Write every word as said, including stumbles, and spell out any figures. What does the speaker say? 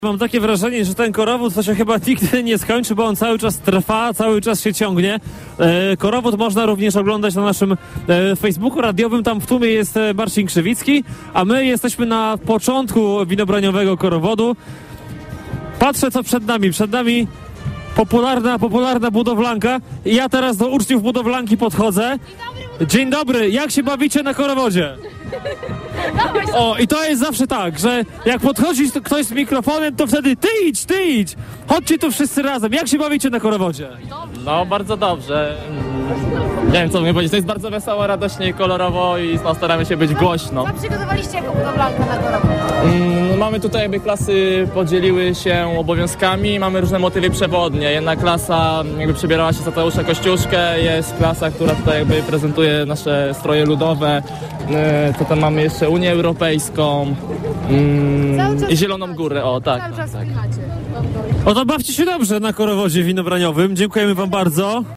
Mam takie wrażenie, że ten korowód to się chyba nigdy nie skończy, bo on cały czas trwa, cały czas się ciągnie. E, korowód można również oglądać na naszym e, Facebooku radiowym, tam w tłumie jest e, Marcin Krzywicki, a my jesteśmy na początku winobraniowego korowodu. Patrzę, co przed nami. Przed nami popularna, popularna budowlanka. I ja teraz do uczniów budowlanki podchodzę. Dzień dobry, jak się bawicie na korowodzie? O, i to jest zawsze tak, że jak podchodzi ktoś z mikrofonem, to wtedy ty idź, ty idź. Chodźcie tu wszyscy razem. Jak się bawicie na korowodzie? No, bardzo dobrze. Nie wiem, co mogę powiedzieć. To jest bardzo wesoło, radośnie i kolorowo i no, staramy się być głośno. Co przygotowaliście jako budowlanka na korowód? Mm, mamy tutaj, jakby klasy podzieliły się obowiązkami, mamy różne motywy przewodnie. Jedna klasa jakby przebierała się za Tadeusza Kościuszkę, jest klasa, która tutaj jakby prezentuje nasze stroje ludowe. Yy, to tam mamy jeszcze Unię Europejską mm, i Zieloną Górę. O, tak. Cały tak, czas tak. wpychacie. O, to bawcie się dobrze na korowodzie winobraniowym. Dziękujemy wam bardzo.